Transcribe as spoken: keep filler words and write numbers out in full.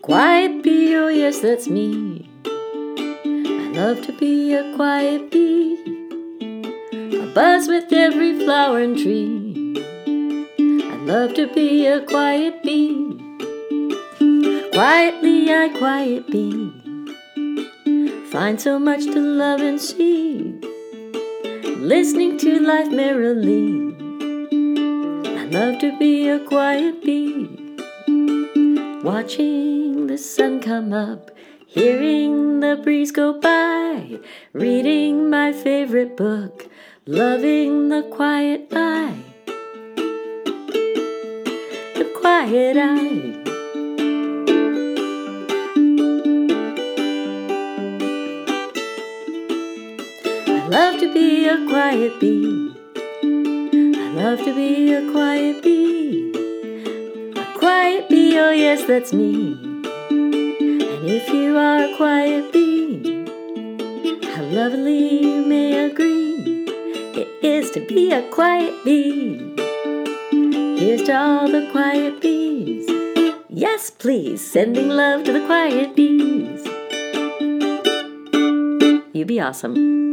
quiet bee, oh yes, that's me. I love to be a quiet bee, a buzz with every flower and tree. I love to be a quiet bee. Quietly I quiet bee, find so much to love and see, listening to life merrily. I love to be a quiet bee, watching the sun come up, hearing the breeze go by, reading my favorite book, loving the quiet eye, the quiet eye. I love to be a quiet bee. I love to be a quiet bee. A quiet bee, oh yes, that's me. And if you are a quiet bee, how lovely you may agree it is to be a quiet bee. Here's to all the quiet bees. Yes, please, sending love to the quiet bees. You be awesome.